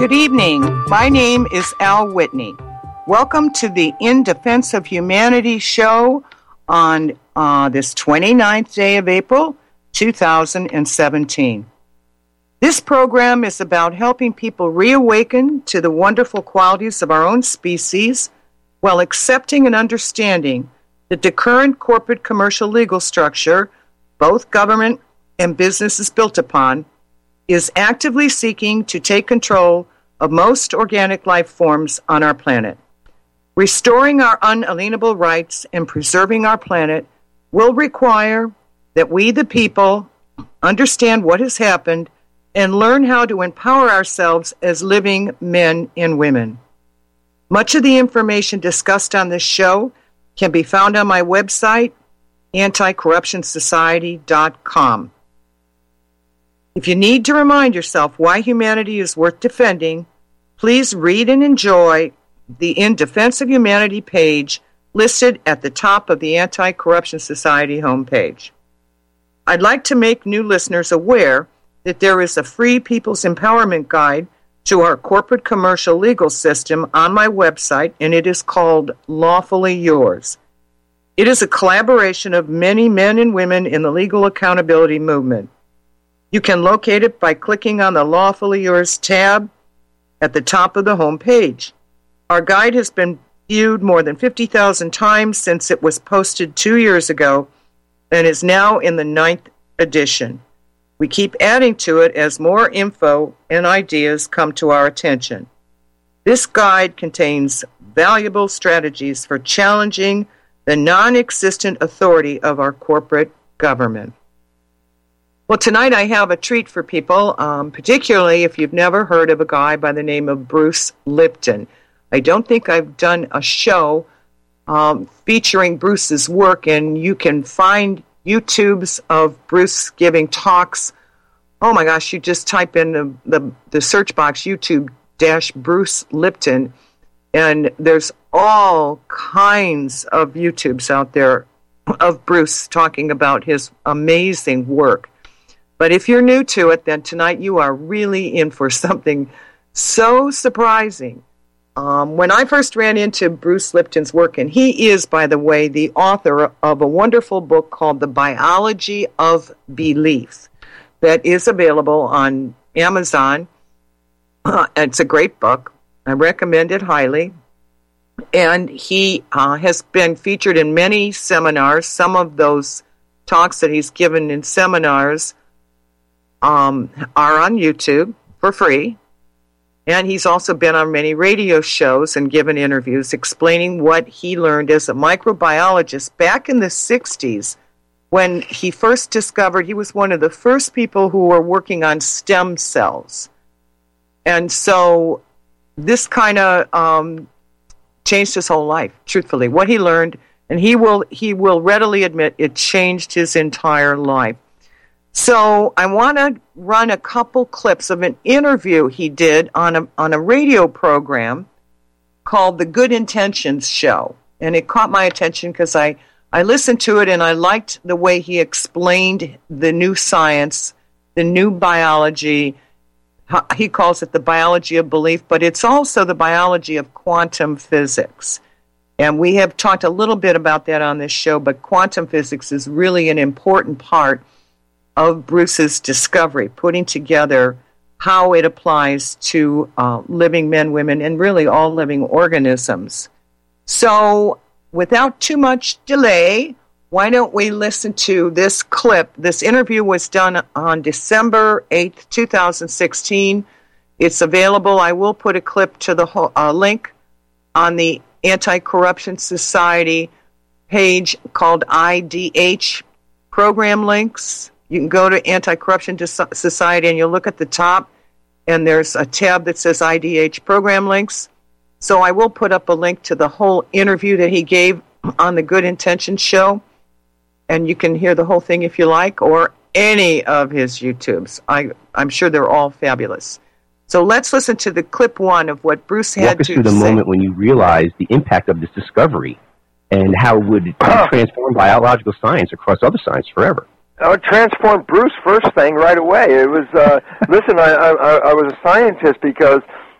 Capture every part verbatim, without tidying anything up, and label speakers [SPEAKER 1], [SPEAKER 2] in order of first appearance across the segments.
[SPEAKER 1] Good evening. My name is Al Whitney. Welcome to the In Defense of Humanity show on uh, this twenty-ninth day of April, two thousand seventeen. This program is about helping people reawaken to the wonderful qualities of our own species while accepting and understanding that the current corporate commercial legal structure, both government and business is built upon, is actively seeking to take control of most organic life forms on our planet. Restoring our unalienable rights and preserving our planet will require that we, the people, understand what has happened and learn how to empower ourselves as living men and women. Much of the information discussed on this show can be found on my website, anti corruption society dot com. If you need to remind yourself why humanity is worth defending, please read and enjoy the In Defense of Humanity page listed at the top of the Anti-Corruption Society homepage. I'd like to make new listeners aware that there is a free People's Empowerment Guide to our corporate commercial legal system on my website, and it is called Lawfully Yours. It is a collaboration of many men and women in the legal accountability movement. You can locate it by clicking on the Lawfully Yours tab at the top of the home page. Our guide has been viewed more than fifty thousand times since it was posted two years ago and is now in the ninth edition. We keep adding to it as more info and ideas come to our attention. This guide contains valuable strategies for challenging the non-existent authority of our corporate government. Well, tonight I have a treat for people, um, particularly if you've never heard of a guy by the name of Bruce Lipton. I don't think I've done a show um, featuring Bruce's work, and you can find YouTubes of Bruce giving talks. Oh my gosh, you just type in the, the, the search box, YouTube dash Bruce Lipton, and there's all kinds of YouTubes out there of Bruce talking about his amazing work. But if you're new to it, then tonight you are really in for something so surprising. Um, when I first ran into Bruce Lipton's work, and he is, by the way, the author of a wonderful book called The Biology of Belief that is available on Amazon. Uh, it's a great book. I recommend it highly. And he uh, has been featured in many seminars. Some of those talks that he's given in seminars um, are on YouTube for free. And he's also been on many radio shows and given interviews explaining what he learned as a microbiologist back in the sixties when he first discovered, he was one of the first people who were working on stem cells. And so this kind of um, changed his whole life, truthfully, what he learned. And he will he will readily admit it changed his entire life. So I want to run a couple clips of an interview he did on a on a radio program called The Good Intentions Show. And it caught my attention because I, I listened to it and I liked the way he explained the new science, the new biology. He calls it the biology of belief, but it's also the biology of quantum physics. And we have talked a little bit about that on this show, but quantum physics is really an important part of Bruce's discovery, putting together how it applies to uh, living men, women, and really all living organisms. So without too much delay, why don't we listen to this clip? This interview was done on December eighth, twenty sixteen. It's available. I will put a clip to the whole, uh, link on the Anti-Corruption Society page called I D H Program Links. You can go to Anti-Corruption Society and you'll look at the top, and there's a tab that says I D H Program Links. So I will put up a link to the whole interview that he gave on the Good Intentions Show, and you can hear the whole thing if you like, or any of his YouTubes. I, I'm sure they're all fabulous. So let's listen to the clip one of what Bruce had
[SPEAKER 2] Walk us
[SPEAKER 1] to
[SPEAKER 2] through the
[SPEAKER 1] say.
[SPEAKER 2] moment when you realized the impact of this discovery and how it would transform biological science across other science forever.
[SPEAKER 3] Oh, it transformed Bruce first thing right away. It was, uh, listen, I, I, I was a scientist because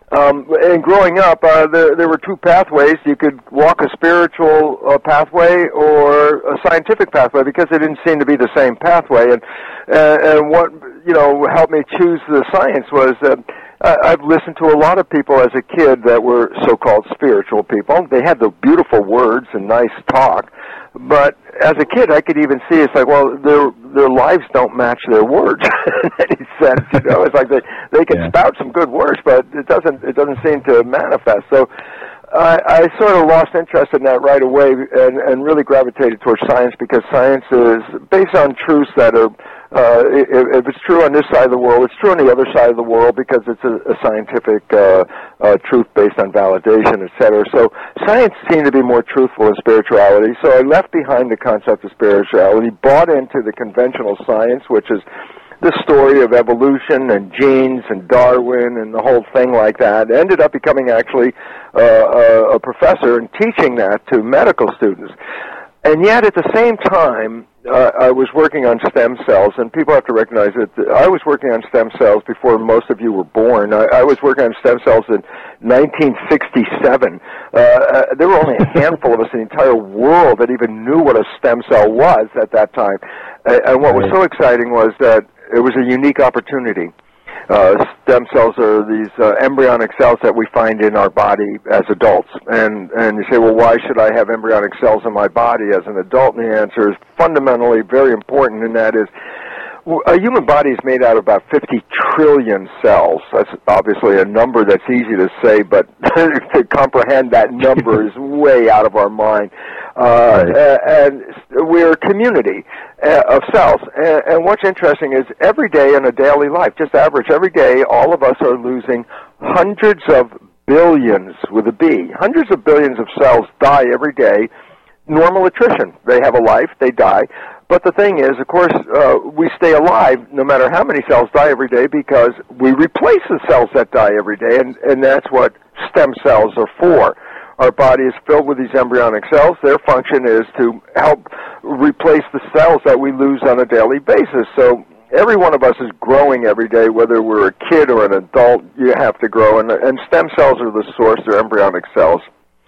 [SPEAKER 3] Um, and growing up, uh, there, there were two pathways. You could walk a spiritual uh, pathway or a scientific pathway because they didn't seem to be the same pathway. And, uh, and what, you know, helped me choose the science was that uh, I've listened to a lot of people as a kid that were so-called spiritual people. They had the beautiful words and nice talk. But as a kid, I could even see it's like, well, their their lives don't match their words in any sense. You know, it's like they they can yeah. spout some good words, but it doesn't it doesn't seem to manifest. So I, I sort of lost interest in that right away, and and really gravitated towards science because science is based on truths that are. Uh, if, if it's true on this side of the world, it's true on the other side of the world because it's a, a scientific uh, uh, truth based on validation, et cetera. So science seemed to be more truthful than spirituality. So I left behind the concept of spirituality, bought into the conventional science, which is the story of evolution and genes and Darwin and the whole thing like that. Ended up becoming actually uh, a, a professor and teaching that to medical students. And yet at the same time, Uh, I was working on stem cells, and people have to recognize that I was working on stem cells before most of you were born. I, I was working on stem cells in nineteen sixty-seven. Uh, there were only a handful of us in the entire world that even knew what a stem cell was at that time. Uh, and what was so exciting was that it was a unique opportunity. Uh, stem cells are these uh, embryonic cells that we find in our body as adults. And, and you say, well, why should I have embryonic cells in my body as an adult? And the answer is fundamentally very important, and that is a human body is made out of about fifty trillion cells. That's obviously a number that's easy to say, but to comprehend that number is way out of our mind. Uh, right. And we're a community of cells. And what's interesting is every day in a daily life, just average, every day, all of us are losing hundreds of billions, with a B, hundreds of billions of cells die every day. Normal attrition. They have a life, they die. But the thing is, of course, uh, we stay alive no matter how many cells die every day because we replace the cells that die every day, and, and that's what stem cells are for. Our body is filled with these embryonic cells. Their function is to help replace the cells that we lose on a daily basis. So every one of us is growing every day, whether we're a kid or an adult, you have to grow, and, and stem cells are the source, they're embryonic cells.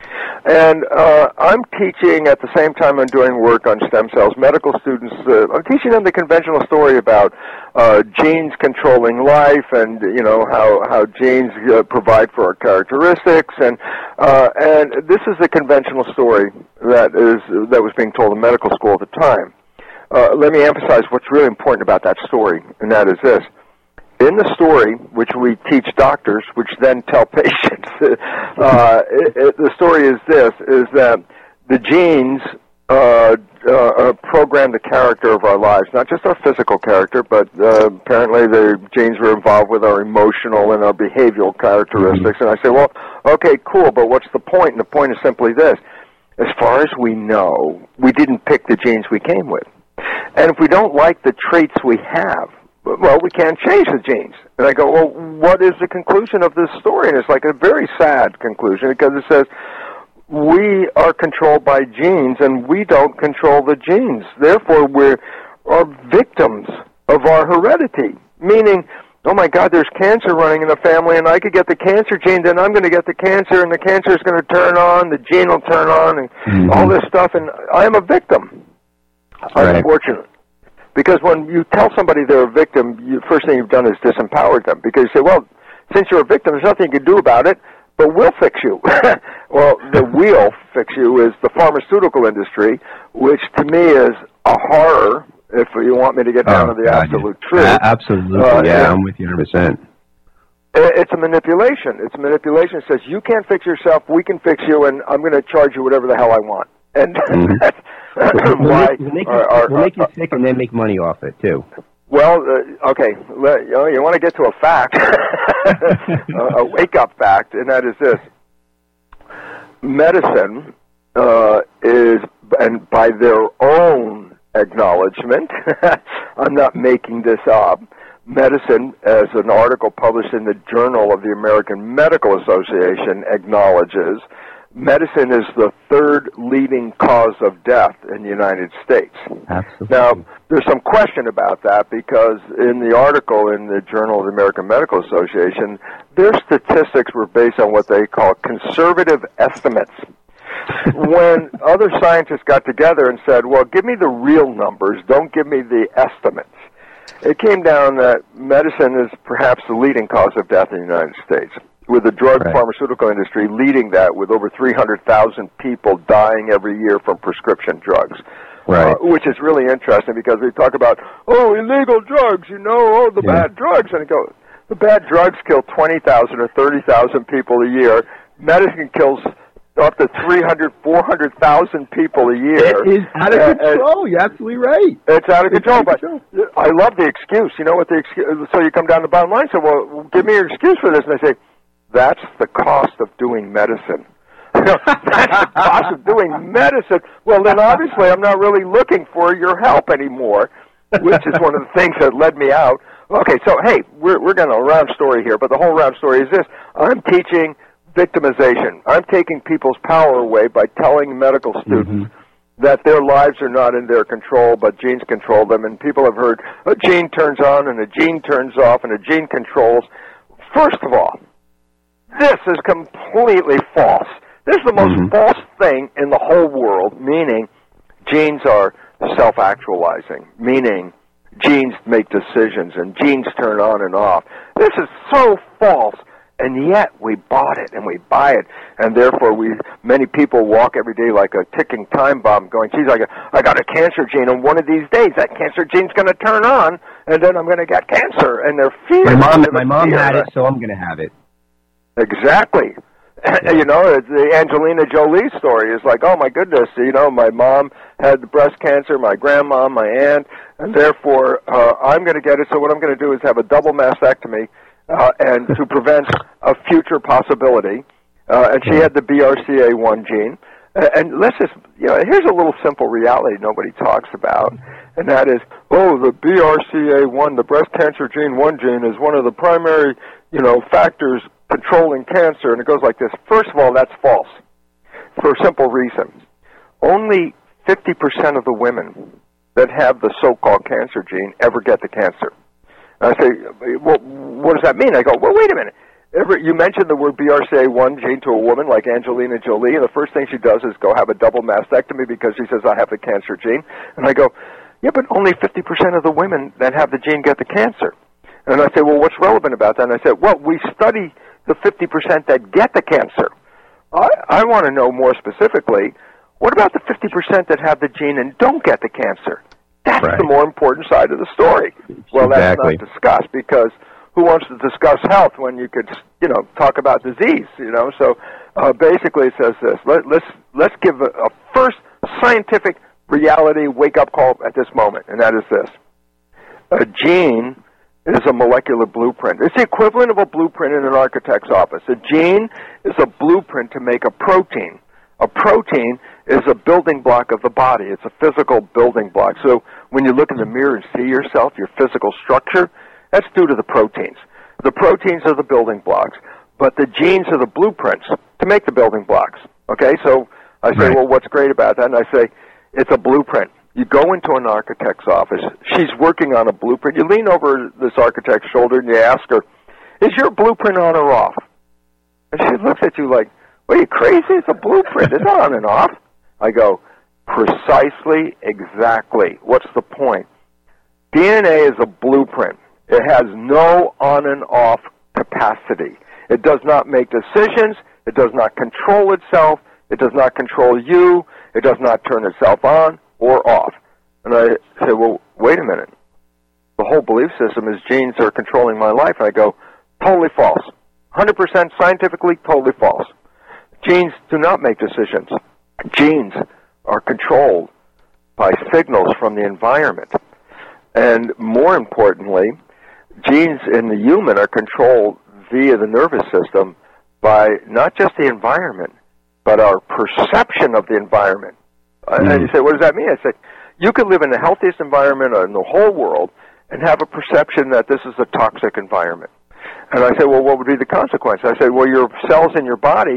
[SPEAKER 3] And uh, I'm teaching at the same time I'm doing work on stem cells. Medical students, uh, I'm teaching them the conventional story about uh, genes controlling life, and you know how how genes uh, provide for our characteristics, and uh, and this is the conventional story that is that was being told in medical school at the time. Uh, let me emphasize what's really important about that story, and that is this. In the story, which we teach doctors, which then tell patients, uh, it, it, the story is this, is that the genes uh, uh, program the character of our lives, not just our physical character, but uh, apparently the genes were involved with our emotional and our behavioral characteristics. Mm-hmm. And I say, well, okay, cool, but what's the point? And the point is simply this. As far as we know, we didn't pick the genes we came with. And if we don't like the traits we have, well, we can't change the genes. And I go, well, what is the conclusion of this story? And it's like a very sad conclusion because it says, we are controlled by genes and we don't control the genes. Therefore, we are victims of our heredity. Meaning, oh my God, there's cancer running in the family and I could get the cancer gene, then I'm going to get the cancer and the cancer is going to turn on, the gene will turn on, and mm-hmm. all this stuff, and I am a victim.
[SPEAKER 2] Right.
[SPEAKER 3] Unfortunate. Because when you tell somebody they're a victim, the first thing you've done is disempowered them. Because you say, well, since you're a victim, there's nothing you can do about it, but we'll fix you. Well, the we'll fix you is the pharmaceutical industry, which to me is a horror, if you want me to get down
[SPEAKER 2] oh,
[SPEAKER 3] to the
[SPEAKER 2] God,
[SPEAKER 3] absolute
[SPEAKER 2] yeah.
[SPEAKER 3] truth.
[SPEAKER 2] Uh, absolutely, uh, yeah, I'm with you one hundred percent.
[SPEAKER 3] It's a manipulation. It's a manipulation. It says, you can't fix yourself, we can fix you, and I'm going to charge you whatever the hell I want. And mm-hmm. that's
[SPEAKER 2] we'll
[SPEAKER 3] why
[SPEAKER 2] make, we'll make,
[SPEAKER 3] our,
[SPEAKER 2] you,
[SPEAKER 3] our,
[SPEAKER 2] we'll make you
[SPEAKER 3] our,
[SPEAKER 2] sick and then make money off it, too.
[SPEAKER 3] Well, uh, okay, let, you know, you want to get to a fact, a, a wake-up fact, and that is this. Medicine uh, is, and by their own acknowledgement, I'm not making this up, medicine, as an article published in the Journal of the American Medical Association, acknowledges medicine is the third leading cause of death in the United States.
[SPEAKER 2] Absolutely.
[SPEAKER 3] Now, there's some question about that because in the article in the Journal of the American Medical Association, their statistics were based on what they call conservative estimates. When other scientists got together and said, well, give me the real numbers, don't give me the estimates, it came down that medicine is perhaps the leading cause of death in the United States, with the drug
[SPEAKER 2] right.
[SPEAKER 3] pharmaceutical industry leading that with over three hundred thousand people dying every year from prescription drugs.
[SPEAKER 2] Right.
[SPEAKER 3] Uh, which is really interesting because we talk about, oh, illegal drugs, you know, oh, the
[SPEAKER 2] yeah.
[SPEAKER 3] bad drugs. And I go, the bad drugs kill twenty thousand or thirty thousand people a year. Medicine kills up to three hundred, four hundred thousand people a year.
[SPEAKER 2] It is out of uh, control. You're absolutely right.
[SPEAKER 3] It's out of
[SPEAKER 2] it's
[SPEAKER 3] control.
[SPEAKER 2] Out of
[SPEAKER 3] but
[SPEAKER 2] control.
[SPEAKER 3] I love the excuse. You know what the excuse? So you come down to the bottom line and say, well, give me your excuse for this. And I say, that's the cost of doing medicine. That's the cost of doing medicine. Well, then obviously I'm not really looking for your help anymore, which is one of the things that led me out. Okay, so, hey, we're, we're going to a round story here, but the whole round story is this. I'm teaching victimization. I'm taking people's power away by telling medical students mm-hmm. that their lives are not in their control, but genes control them. And people have heard a gene turns on and a gene turns off and a gene controls. First of all, this is completely false. This is the most mm-hmm. false thing in the whole world, meaning genes are self-actualizing, meaning genes make decisions and genes turn on and off. This is so false. And yet we bought it and we buy it, and therefore we many people walk every day like a ticking time bomb, going, "Geez, I got I got a cancer gene, and one of these days that cancer gene's going to turn on, and then I'm going to get cancer." And they're fearing.
[SPEAKER 2] My mom, my mom had it, so I'm going to have it.
[SPEAKER 3] Exactly. Yeah. You know, the Angelina Jolie story is like, oh my goodness, you know, my mom had breast cancer, my grandma, my aunt, and therefore uh, I'm going to get it. So what I'm going to do is have a double mastectomy. Uh, and to prevent a future possibility. Uh, and she had the B R C A one gene. Uh, and let's just, you know, here's a little simple reality nobody talks about, and that is, oh, the B R C A one, the breast cancer gene one gene, is one of the primary, you know, factors controlling cancer. And it goes like this. First of all, that's false for a simple reason. Only fifty percent of the women that have the so-called cancer gene ever get the cancer. I say, well, what does that mean? I go, well, wait a minute. Every, you mentioned the word B R C A one gene to a woman like Angelina Jolie, and the first thing she does is go have a double mastectomy because she says, I have the cancer gene. And I go, yeah, but only fifty percent of the women that have the gene get the cancer. And I say, well, what's relevant about that? And I said, well, we study the fifty percent that get the cancer. I, I want to know more specifically, what about the fifty percent that have the gene and don't get the cancer? That's right. The more important side of the story. Well,
[SPEAKER 2] exactly.
[SPEAKER 3] That's not discussed because who wants to discuss health when you could, you know, talk about disease, you know? So uh, basically it says this. Let, let's, let's give a, a first scientific reality wake-up call at this moment, and that is this. A gene is a molecular blueprint. It's the equivalent of a blueprint in an architect's office. A gene is a blueprint to make a protein. A protein is a building block of the body. It's a physical building block. So when you look in the mirror and see yourself, your physical structure, that's due to the proteins. The proteins are the building blocks, but the genes are the blueprints to make the building blocks. Okay, so I say, right. well, what's great about that? And I say, it's a blueprint. You go into an architect's office. She's working on a blueprint. You lean over this architect's shoulder and you ask her, is your blueprint on or off? And she looks at you like, what, are you crazy? It's a blueprint. It's not on and off. I go, precisely, exactly. What's the point? D N A is a blueprint. It has no on and off capacity. It does not make decisions. It does not control itself. It does not control you. It does not turn itself on or off. And I say, well, wait a minute. The whole belief system is genes are controlling my life. And I go, totally false. one hundred percent scientifically, totally false. Genes do not make decisions. Genes are controlled by signals from the environment. And more importantly, genes in the human are controlled via the nervous system by not just the environment, but our perception of the environment. Mm. And you say, what does that mean? I say, you could live in the healthiest environment in the whole world and have a perception that this is a toxic environment. And I say, well, what would be the consequence? I say, well, your cells in your body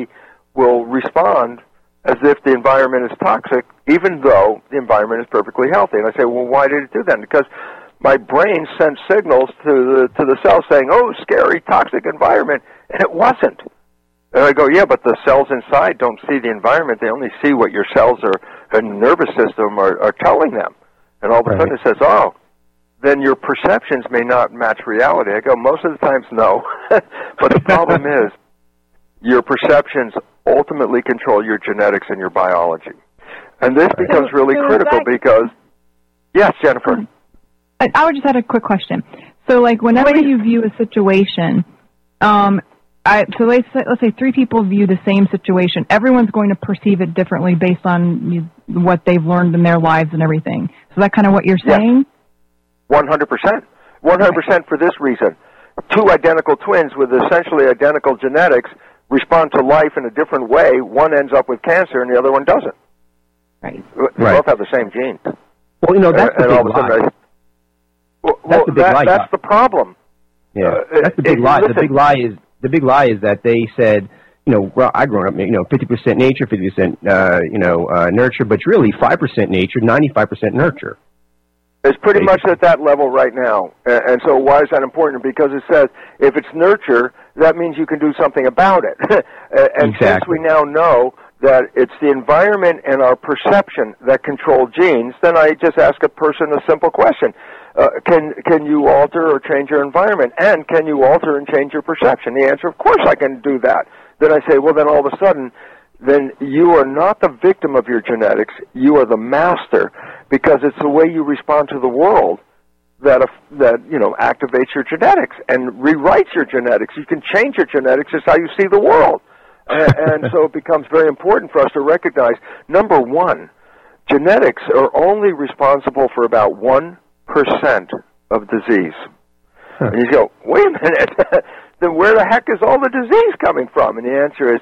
[SPEAKER 3] will respond as if the environment is toxic, even though the environment is perfectly healthy. And I say, well, why did it do that? Because my brain sent signals to the to the cells saying, oh, scary, toxic environment, and it wasn't. And I go, yeah, but the cells inside don't see the environment. They only see what your cells are, and nervous system are, are telling them. And all of a sudden it says, oh, then your perceptions may not match reality. I go, most of the times, no. But the problem is your perceptions ultimately control your genetics and your biology. And this becomes really
[SPEAKER 4] so
[SPEAKER 3] critical
[SPEAKER 4] that,
[SPEAKER 3] because, yes, Jennifer?
[SPEAKER 4] I, I would just had a quick question. So, like, whenever Wait. you view a situation, um, I, so let's say, let's say three people view the same situation. Everyone's going to perceive it differently based on you, what they've learned in their lives and everything. So that kind of what you're saying?
[SPEAKER 3] Yes. one hundred percent. one hundred percent for this reason. Two identical twins with essentially identical genetics respond to life in a different way. One ends up with cancer and the other one doesn't.
[SPEAKER 4] Right.
[SPEAKER 3] They
[SPEAKER 2] right.
[SPEAKER 3] both have the same genes.
[SPEAKER 2] Well, you know, that's
[SPEAKER 3] and,
[SPEAKER 2] the
[SPEAKER 3] and
[SPEAKER 2] big
[SPEAKER 3] all of a sudden,
[SPEAKER 2] lie.
[SPEAKER 3] I, well,
[SPEAKER 2] that's
[SPEAKER 3] well,
[SPEAKER 2] the big
[SPEAKER 3] that,
[SPEAKER 2] lie.
[SPEAKER 3] That's the problem.
[SPEAKER 2] Yeah,
[SPEAKER 3] uh,
[SPEAKER 2] that's the big
[SPEAKER 3] it,
[SPEAKER 2] lie.
[SPEAKER 3] Listen,
[SPEAKER 2] the big lie is the big lie is that they said, you know, well, I grew up, you know, fifty percent nature, fifty percent, uh, you know, uh, nurture, but really five percent nature, ninety-five percent nurture.
[SPEAKER 3] It's pretty much at that level right now. And, and so why is that important? Because it says if it's nurture, that means you can do something about it. and
[SPEAKER 2] exactly.
[SPEAKER 3] since we now know that it's the environment and our perception that control genes, then I just ask a person a simple question. Uh, can can you alter or change your environment? And can you alter and change your perception? The answer, of course I can do that. Then I say, well, then all of a sudden, then you are not the victim of your genetics. You are the master, because it's the way you respond to the world that, uh, that you know, activates your genetics and rewrites your genetics. You can change your genetics. It's how you see the world. and, and so it becomes very important for us to recognize, number one, genetics are only responsible for about one percent of disease. Huh. And you go, wait a minute, then where the heck is all the disease coming from? And the answer is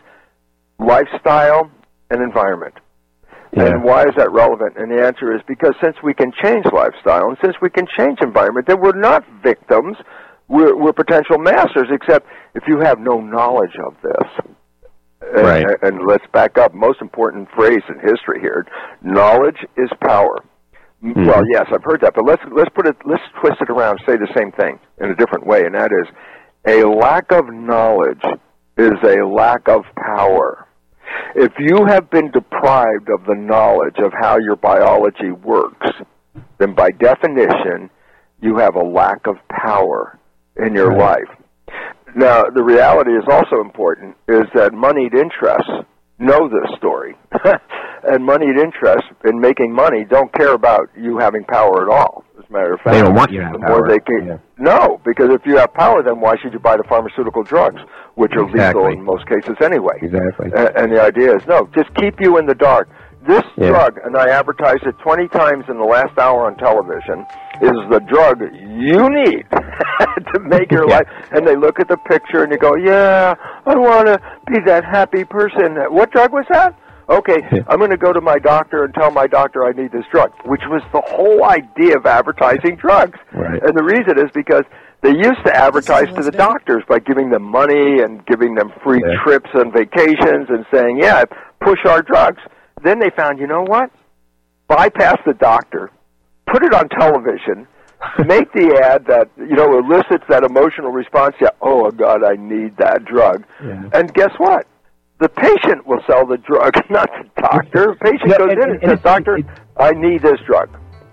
[SPEAKER 3] lifestyle and environment. Yeah. And why is that relevant? And the answer is because since we can change lifestyle and since we can change environment, then we're not victims, we're, we're potential masters, except if you have no knowledge of this.
[SPEAKER 2] Right.
[SPEAKER 3] And, and let's back up, most important phrase in history here, knowledge is power. Mm-hmm. Well, yes, I've heard that, but let's let's put it let's twist it around, say the same thing in a different way, and that is a lack of knowledge is a lack of power. If you have been deprived of the knowledge of how your biology works, then by definition, you have a lack of power in your
[SPEAKER 2] right.
[SPEAKER 3] life. Now, the reality is also important, is that moneyed interests know this story. And moneyed interests in making money don't care about you having power at all. As a matter of fact,
[SPEAKER 2] they don't want you to have
[SPEAKER 3] the
[SPEAKER 2] power.
[SPEAKER 3] More they can,
[SPEAKER 2] yeah.
[SPEAKER 3] No, because if you have power, then why should you buy the pharmaceutical drugs, which are
[SPEAKER 2] exactly.
[SPEAKER 3] legal in most cases anyway?
[SPEAKER 2] Exactly.
[SPEAKER 3] And, and the idea is, no, just keep you in the dark. This
[SPEAKER 2] yeah.
[SPEAKER 3] drug, and I advertised it twenty times in the last hour on television, is the drug you need to make your
[SPEAKER 2] yeah.
[SPEAKER 3] life. And they look at the picture and you go, yeah, I want to be that happy person. What drug was that? Okay,
[SPEAKER 2] yeah.
[SPEAKER 3] I'm going to go to my doctor and tell my doctor I need this drug, which was the whole idea of advertising drugs.
[SPEAKER 2] Right.
[SPEAKER 3] And the reason is because they used to advertise to the doctors by giving them money and giving them free
[SPEAKER 2] yeah. trips
[SPEAKER 3] and vacations and saying, yeah, push our drugs. Then they found, you know what? Bypass the doctor, put it on television, make the ad that, you know, elicits that emotional response. Yeah, oh, God, I need that drug.
[SPEAKER 2] Yeah.
[SPEAKER 3] And guess what? The patient will sell the drug, not the doctor. The patient
[SPEAKER 2] yeah,
[SPEAKER 3] goes
[SPEAKER 2] and,
[SPEAKER 3] in and,
[SPEAKER 2] and
[SPEAKER 3] says, doctor,
[SPEAKER 2] it,
[SPEAKER 3] I need this drug.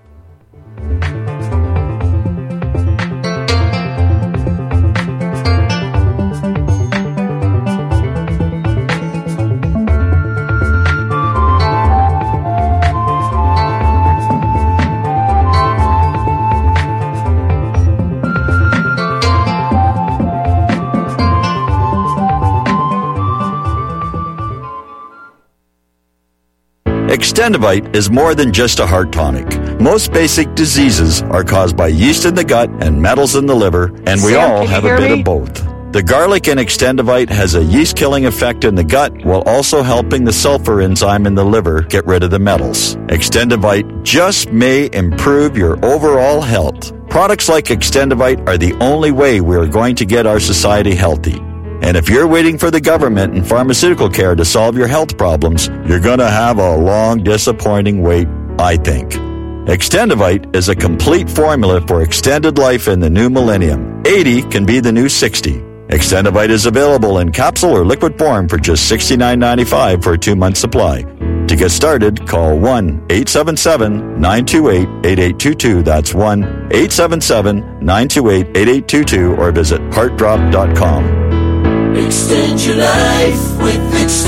[SPEAKER 5] Extendivite is more than just a heart tonic. Most basic diseases are caused by yeast in the gut and metals in the liver, and we
[SPEAKER 1] Sam,
[SPEAKER 5] all have a bit
[SPEAKER 1] me?
[SPEAKER 5] of both. The garlic in Extendivite has a yeast-killing effect in the gut while also helping the sulfur enzyme in the liver get rid of the metals. Extendivite just may improve your overall health. Products like Extendivite are the only way we are going to get our society healthy. And if you're waiting for the government and pharmaceutical care to solve your health problems, you're going to have a long, disappointing wait, I think. Extendivite is a complete formula for extended life in the new millennium. eighty can be the new sixty. Extendivite is available in capsule or liquid form for just sixty-nine ninety-five for a two-month supply. To get started, call one eight seven seven, nine two eight, eight eight two two. That's one eight seven seven, nine two eight, eight eight two two or visit heart drop dot com.
[SPEAKER 6] Extend your life with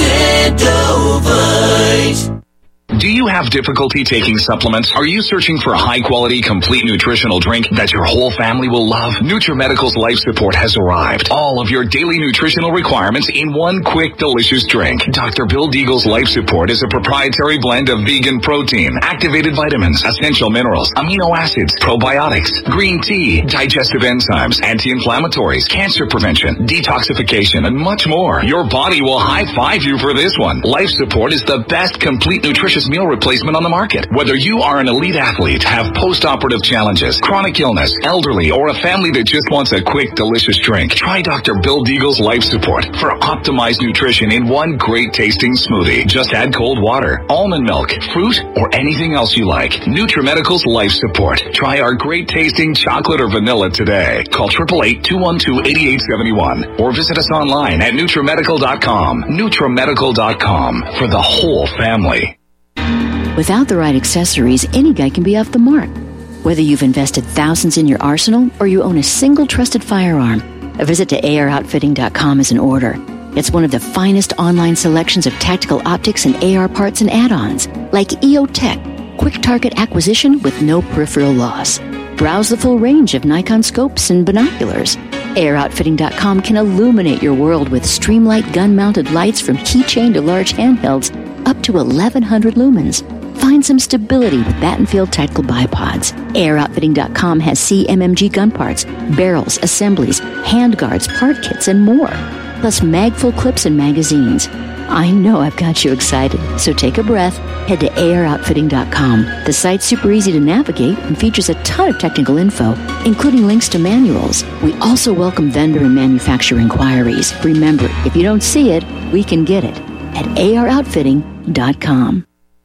[SPEAKER 6] Extendivite.
[SPEAKER 7] Do you have difficulty taking supplements? Are you searching for a high-quality, complete nutritional drink that your whole family will love? NutriMedical's Life Support has arrived. All of your daily nutritional requirements in one quick, delicious drink. Doctor Bill Deagle's Life Support is a proprietary blend of vegan protein, activated vitamins, essential minerals, amino acids, probiotics, green tea, digestive enzymes, anti-inflammatories, cancer prevention, detoxification, and much more. Your body will high-five you for this one. Life Support is the best complete nutritious meal replacement on the market. Whether you are an elite athlete, have post-operative challenges, chronic illness, elderly, or a family that just wants a quick, delicious drink, try Doctor Bill Deagle's Life Support for optimized nutrition in one great-tasting smoothie. Just add cold water, almond milk, fruit, or anything else you like. NutriMedical's Life Support. Try our great-tasting chocolate or vanilla today. Call eight eight eight, two one two, eight eight seven one or visit us online at NutriMedical dot com. NutriMedical dot com for the whole family.
[SPEAKER 8] Without the right accessories, any guy can be off the mark. Whether you've invested thousands in your arsenal or you own a single trusted firearm, a visit to A R outfitting dot com is in order. It's one of the finest online selections of tactical optics and A R parts and add-ons, like E O Tech, quick target acquisition with no peripheral loss. Browse the full range of Nikon scopes and binoculars. A R outfitting dot com can illuminate your world with Streamlight gun-mounted lights from keychain to large handhelds up to eleven hundred lumens. Find some stability with Battenfield Tactical Bipods. A R outfitting dot com has C M M G gun parts, barrels, assemblies, handguards, part kits, and more. Plus mag-full clips and magazines. I know I've got you excited, so take a breath. Head to A R outfitting dot com. The site's super easy to navigate and features a ton of technical info, including links to manuals. We also welcome vendor and manufacturer inquiries. Remember, if you don't see it, we can get it at A R outfitting dot com.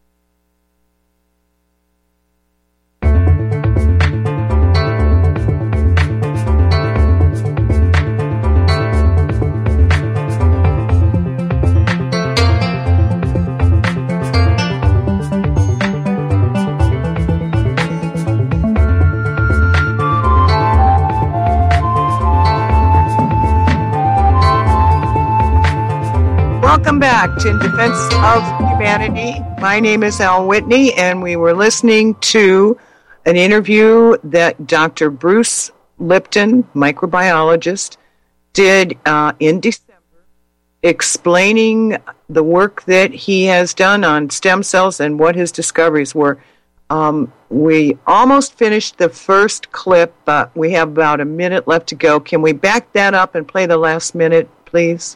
[SPEAKER 1] Welcome back to In Defense of Humanity. My name is Al Whitney, and we were listening to an interview that Doctor Bruce Lipton, microbiologist, did uh, in December, explaining the work that he has done on stem cells and what his discoveries were. Um, we almost finished the first clip, but we have about a minute left to go. Can we back that up and play the last minute, please?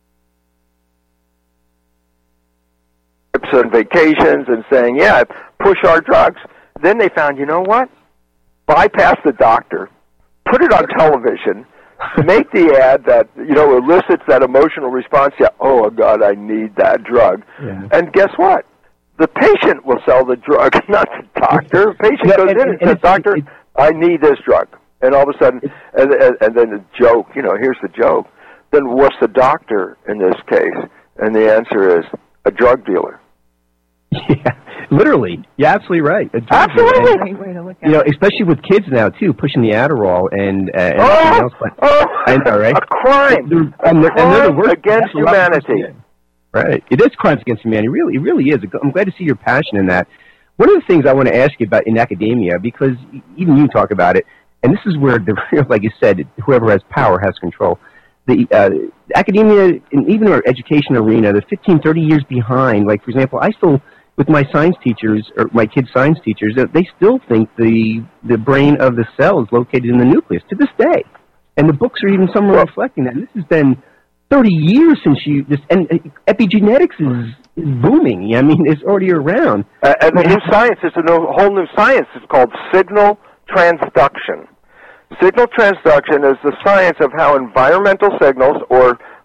[SPEAKER 3] And vacations and saying, yeah, push our drugs. Then they found, you know what? Bypass the doctor, put it on television, make the ad that, you know, elicits that emotional response. Yeah, oh, God, I need that drug. Yeah. And guess what? The patient will sell the drug, not the doctor. The patient yeah, goes and, in and, and says, doctor, it, I need this drug. And all of a sudden, and, and, and then the joke, you know, here's the joke. Then what's the doctor in this case? And the answer is a drug dealer.
[SPEAKER 2] Yeah, literally. You're absolutely right.
[SPEAKER 3] Absolutely.
[SPEAKER 2] And,
[SPEAKER 4] Great way to look at
[SPEAKER 2] you know,
[SPEAKER 4] it.
[SPEAKER 2] Especially with kids now, too, pushing the Adderall and, uh, and
[SPEAKER 3] oh,
[SPEAKER 2] everything else. But,
[SPEAKER 3] oh,
[SPEAKER 2] I know, right?
[SPEAKER 3] A crime.
[SPEAKER 2] They're,
[SPEAKER 3] a
[SPEAKER 2] and they're,
[SPEAKER 3] crime
[SPEAKER 2] and they're the worst
[SPEAKER 3] against humanity.
[SPEAKER 2] Right. It is crimes against humanity. Really, it really is. I'm glad to see your passion in that. One of the things I want to ask you about in academia, because even you talk about it, and this is where, the like you said, whoever has power has control. The uh, academia, and even our education arena, they're fifteen, thirty years behind. Like, for example, I still... with my science teachers, or my kids' science teachers, they still think the the brain of the cell is located in the nucleus to this day. And the books are even somewhere well, reflecting that. And this has been thirty years since you, this, and epigenetics is, is booming. I mean, it's already around.
[SPEAKER 3] Uh, and the new science is a new, whole new science. It's called signal transduction. Signal transduction is the science of how environmental signals or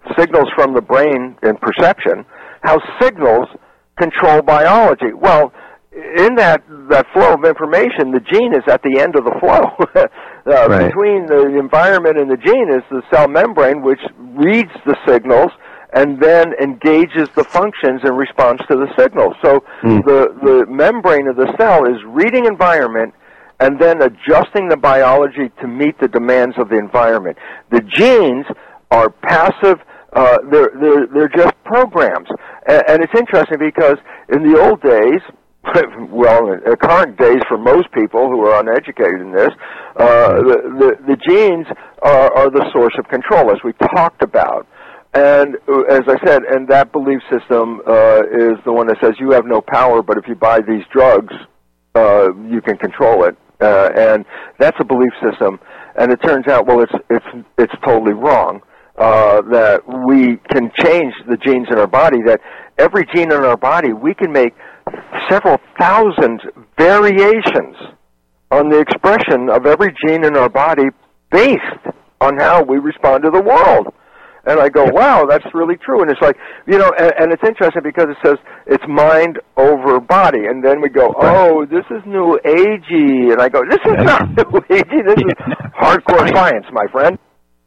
[SPEAKER 3] signals from the brain in perception, how signals control biology. Well, in that, that flow of information, the gene is at the end of the flow. uh, right. Between the environment and the gene is the cell membrane, which reads the signals and then engages the functions in response to the signals. So mm. the, the membrane of the cell is reading environment and then adjusting the biology to meet the demands of the environment. The genes are passive. Uh, they're, they're, they're just programs. And, and it's interesting because in the old days, well, in current days for most people who are uneducated in this, uh, the, the, the genes are, are the source of control, as we talked about. And as I said, and that belief system uh, is the one that says you have no power, but if you buy these drugs, uh, you can control it. Uh, and that's a belief system. And it turns out, well, it's it's it's totally wrong. Uh, that we can change the genes in our body. That every gene in our body, we can make several thousand variations on the expression of every gene in our body based on how we respond to the world. And I go, wow, that's really true. And it's like, you know, and, and it's interesting because it says it's mind over body. And then we go, oh, this is new agey. And I go, this is not new agey. This is hardcore science, my friend.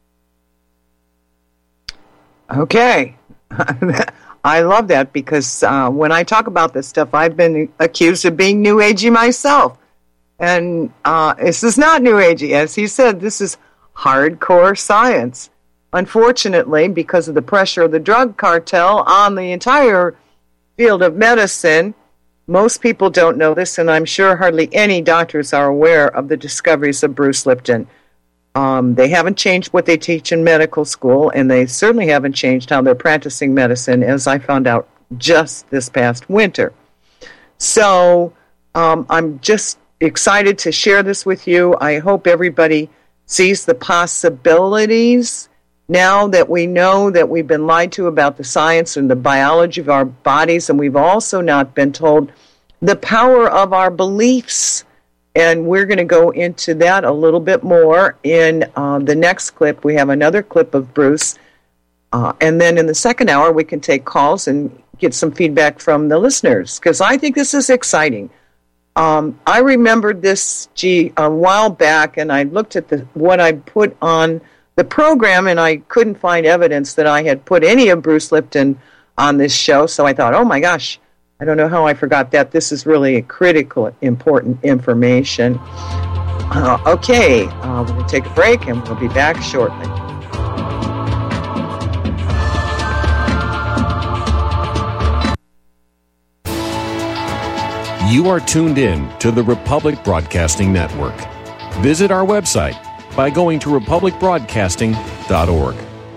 [SPEAKER 1] Okay. I love that because uh, when I talk about this stuff, I've been accused of being new agey myself. And uh, this is not new agey. As he said, this is hardcore science. Unfortunately, because of the pressure of the drug cartel on the entire field of medicine, most people don't know this, and I'm sure hardly any doctors are aware of the discoveries of Bruce Lipton. Um, they haven't changed what they teach in medical school, and they certainly haven't changed how they're practicing medicine, as I found out just this past winter. So um, I'm just excited to share this with you. I hope everybody sees the possibilities now that we know that we've been lied to about the science and the biology of our bodies, and we've also not been told the power of our beliefs. And we're going to go into that a little bit more in uh, the next clip. We have another clip of Bruce. Uh, and then in the second hour, we can take calls and get some feedback from the listeners, because I think this is exciting. Um, I remembered this, gee, a while back, and I looked at the, what I put on the program, and I couldn't find evidence that I had put any of Bruce Lipton on this show. So I thought, oh my gosh, I don't know how I forgot that. This is really critical, important information. Uh, okay, uh, we're going to take a break, and we'll be back shortly.
[SPEAKER 9] You are tuned in to the Republic Broadcasting Network. Visit our website by going to republic broadcasting dot org.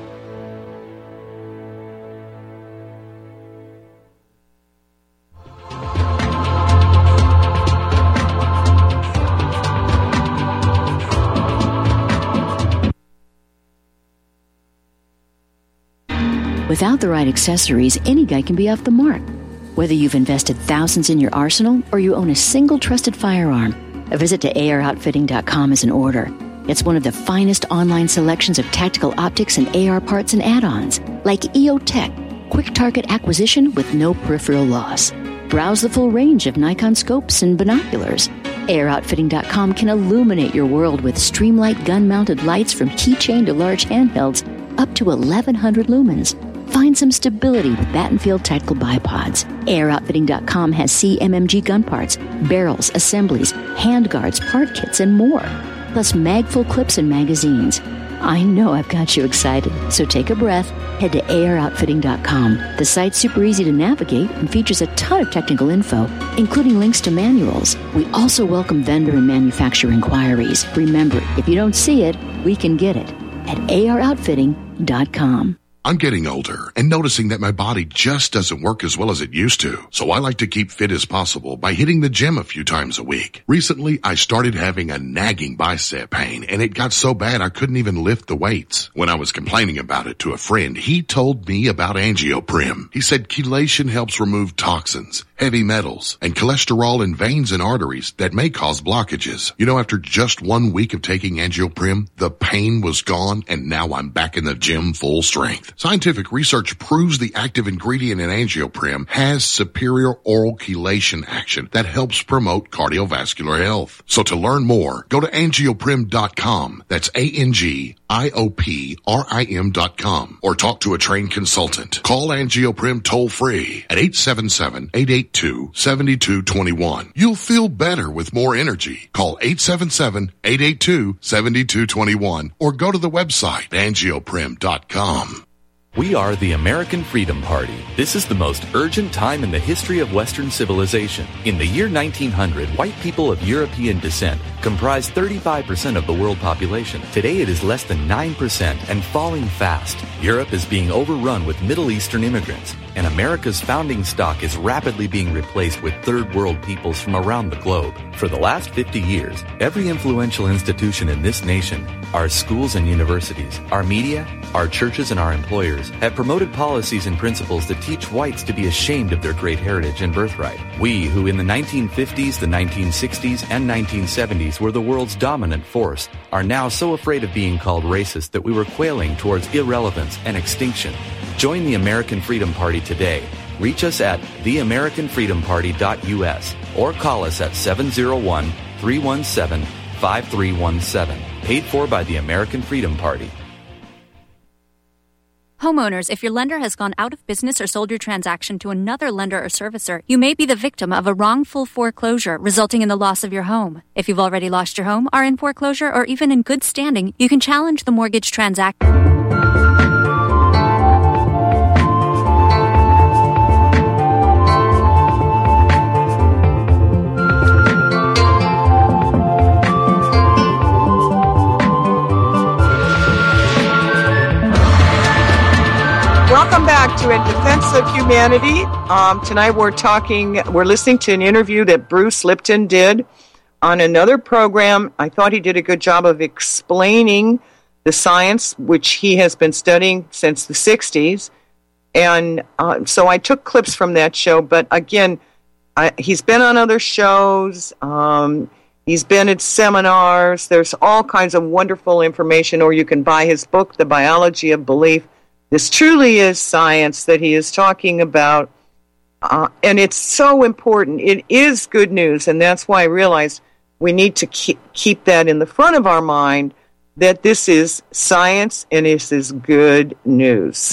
[SPEAKER 8] Without the right accessories, any guy can be off the mark. Whether you've invested thousands in your arsenal or you own a single trusted firearm, a visit to A R outfitting dot com is in order. It's one of the finest online selections of tactical optics and A R parts and add-ons, like E O Tech, quick target acquisition with no peripheral loss. Browse the full range of Nikon scopes and binoculars. A R outfitting dot com can illuminate your world with Streamlight gun-mounted lights from keychain to large handhelds up to eleven hundred lumens. Find some stability with Battenfield Tactical Bipods. A R outfitting dot com has C M M G gun parts, barrels, assemblies, handguards, part kits, and more. Plus mag-full clips and magazines. I know I've got you excited, so take a breath. Head to A R outfitting dot com. The site's super easy to navigate and features a ton of technical info, including links to manuals. We also welcome vendor and manufacturer inquiries. Remember, if you don't see it, we can get it at A R outfitting dot com.
[SPEAKER 10] I'm getting older and noticing that my body just doesn't work as well as it used to. So I like to keep fit as possible by hitting the gym a few times a week. Recently, I started having a nagging bicep pain, and it got so bad I couldn't even lift the weights. When I was complaining about it to a friend, he told me about Angioprim. He said chelation helps remove toxins, heavy metals, and cholesterol in veins and arteries that may cause blockages. You know, after just one week of taking Angioprim, the pain was gone, and now I'm back in the gym full strength. Scientific research proves the active ingredient in Angioprim has superior oral chelation action that helps promote cardiovascular health. So to learn more, go to angioprim dot com. That's A N G I O P R I M dot com, or talk to a trained consultant. Call Angioprim toll free at eight seven seven, eight eight two, seven two two one. You'll feel better with more energy. Call eight seven seven, eight eight two, seven two two one or go to the website angioprim dot com.
[SPEAKER 11] We are the American Freedom Party. This is the most urgent time in the history of Western civilization. In the year nineteen hundred, white people of European descent comprised thirty-five percent of the world population. Today it is less than nine percent and falling fast. Europe is being overrun with Middle Eastern immigrants, and America's founding stock is rapidly being replaced with third world peoples from around the globe. For the last fifty years, every influential institution in this nation, our schools and universities, our media, our churches, and our employers have promoted policies and principles that teach whites to be ashamed of their great heritage and birthright. We, who in the nineteen fifties, the nineteen sixties, and nineteen seventies were the world's dominant force, are now so afraid of being called racist that we were quailing towards irrelevance and extinction. Join the American Freedom Party today. Reach us at the american freedom party dot U S or call us at seven oh one, three one seven, five three one seven. Paid for by the American Freedom Party.
[SPEAKER 12] Homeowners, if your lender has gone out of business or sold your transaction to another lender or servicer, you may be the victim of a wrongful foreclosure resulting in the loss of your home. If you've already lost your home, are in foreclosure, or even in good standing, you can challenge the mortgage transaction.
[SPEAKER 1] Welcome back to In Defense of Humanity. Um, tonight we're talking, we're listening to an interview that Bruce Lipton did on another program. I thought he did a good job of explaining the science, which he has been studying since the sixties. And uh, so I took clips from that show. But again, I, he's been on other shows. Um, he's been at seminars. There's all kinds of wonderful information, or you can buy his book, The Biology of Belief. This truly is science that he is talking about, uh, and it's so important. It is good news, and that's why I realized we need to keep, keep that in the front of our mind, that this is science and this is good news.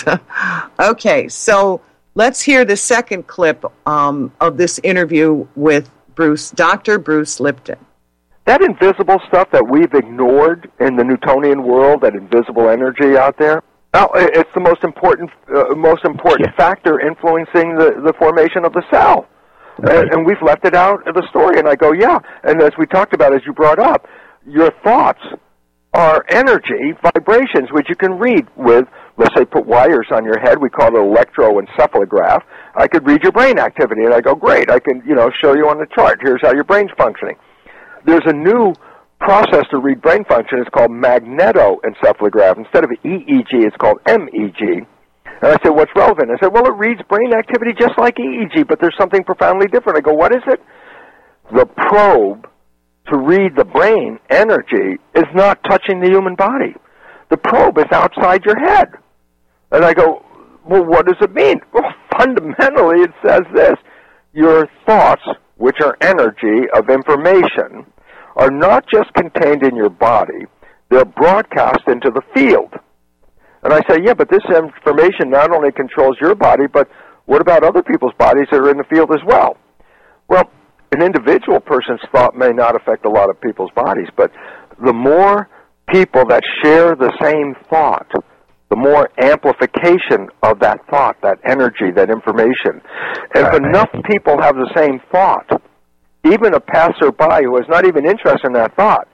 [SPEAKER 1] Okay, so let's hear the second clip um, of this interview with Bruce, Doctor Bruce Lipton.
[SPEAKER 3] That invisible stuff that we've ignored in the Newtonian world, that invisible energy out there, now, it's the most important, uh, most important yeah. factor influencing the, the formation of the cell, right. and, and we've left it out of the story. And I go, yeah. And as we talked about, as you brought up, your thoughts are energy vibrations, which you can read with. Let's say, put wires on your head. We call it an electroencephalograph. I could read your brain activity, and I go, great. I can, you know, show you on the chart. Here's how your brain's functioning. There's a new process to read brain function. Is called magnetoencephalograph. Instead of E E G, it's called M E G. And I said, what's relevant? I said, well, it reads brain activity just like E E G, but there's something profoundly different. I go, what is it? The probe to read the brain energy is not touching the human body. The probe is outside your head. And I go, well, what does it mean? Well, fundamentally, it says this. Your thoughts, which are energy of information, are not just contained in your body, they're broadcast into the field. And I say, yeah, but this information not only controls your body, but what about other people's bodies that are in the field as well? Well, an individual person's thought may not affect a lot of people's bodies, but the more people that share the same thought, the more amplification of that thought, that energy, that information. And if enough people have the same thought, even a passerby who is not even interested in that thought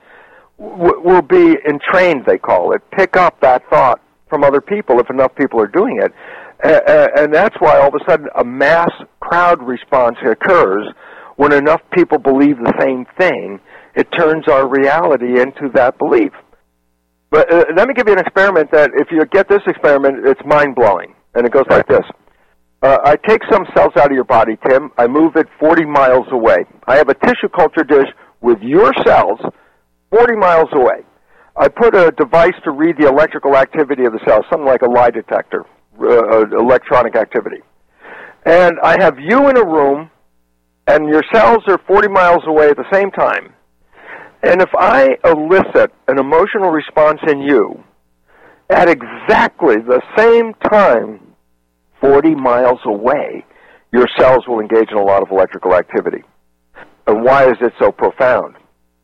[SPEAKER 3] w- will be entrained, they call it, pick up that thought from other people if enough people are doing it. Uh, and that's why all of a sudden a mass crowd response occurs when enough people believe the same thing. It turns our reality into that belief. But uh, let me give you an experiment that if you get this experiment, it's mind-blowing. And it goes like this. Uh, I take some cells out of your body, Tim. I move it forty miles away. I have a tissue culture dish with your cells forty miles away. I put a device to read the electrical activity of the cells, something like a lie detector, uh, electronic activity. And I have you in a room, and your cells are forty miles away at the same time. And if I elicit an emotional response in you at exactly the same time, forty miles away, your cells will engage in a lot of electrical activity. And why is it so profound?